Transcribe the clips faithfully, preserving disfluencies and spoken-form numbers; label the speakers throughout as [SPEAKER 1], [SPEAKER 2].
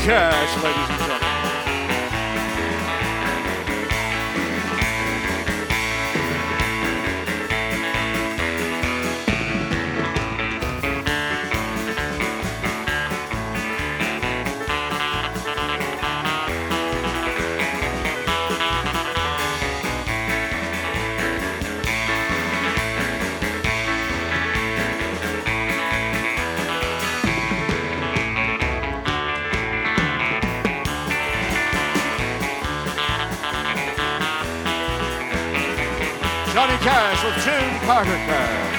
[SPEAKER 1] Cash, ladies and gentlemen. Johnny Cash with June Carter Cash.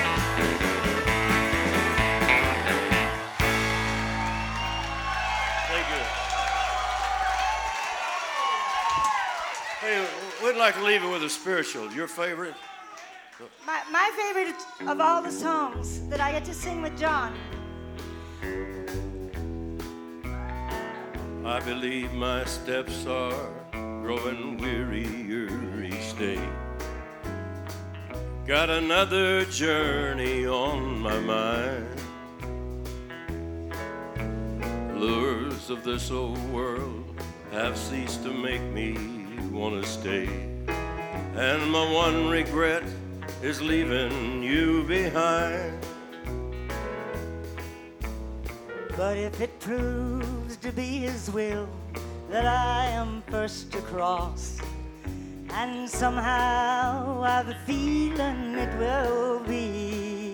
[SPEAKER 2] Thank you. Hey, we'd like to leave it with a spiritual. Your favorite?
[SPEAKER 3] My, my favorite of all the songs that I get to sing with John.
[SPEAKER 2] I believe my steps are growing wearier each day. Got another journey on my mind. Lures of this old world have ceased to make me want to stay. And my one regret is leaving you behind.
[SPEAKER 3] But if it proves to be His will that I am first to cross, and somehow I've a feeling it will be,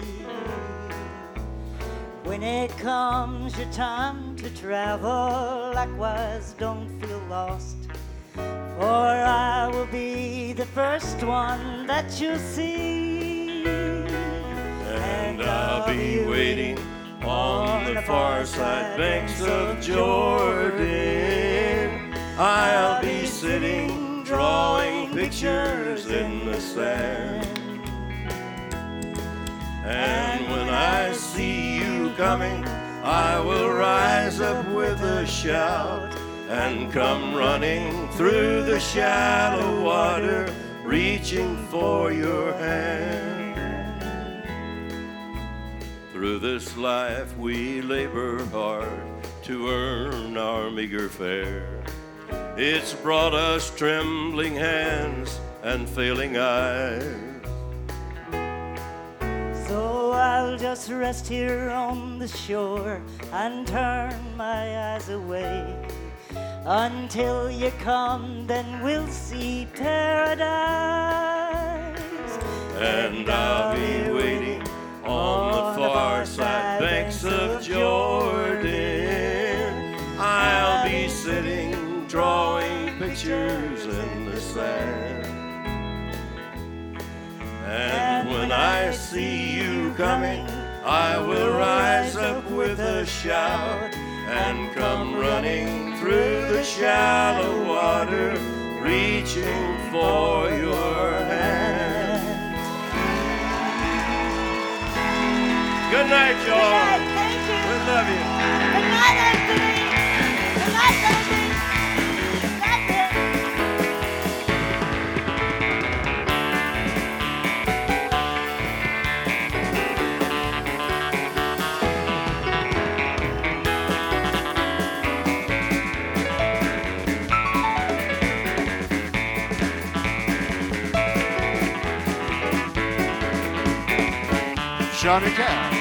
[SPEAKER 3] when it comes your time to travel, likewise don't feel lost, for I will be the first one that you'll see.
[SPEAKER 2] And I'll be waiting on the far side banks of Jordan. I'll be sitting drawing pictures in the sand. And when I see you coming, I will rise up with a shout and come running through the shallow water, reaching for your hand. Through this life we labor hard to earn our meager fare. It's brought us trembling hands and failing eyes.
[SPEAKER 3] So I'll just rest here on the shore and turn my eyes away. Until you come, then we'll see paradise.
[SPEAKER 2] And I'll be waiting on the far side banks of Jordan. I'll be sitting drawing pictures in the sand. And when I see you coming, I will rise up with a shout and come running through the shallow water, reaching for your hand. Good night, y'all.
[SPEAKER 3] Good night, thank you.
[SPEAKER 2] We love you.
[SPEAKER 3] Good night, Anthony. Good night, Anthony.
[SPEAKER 1] Johnny Cash.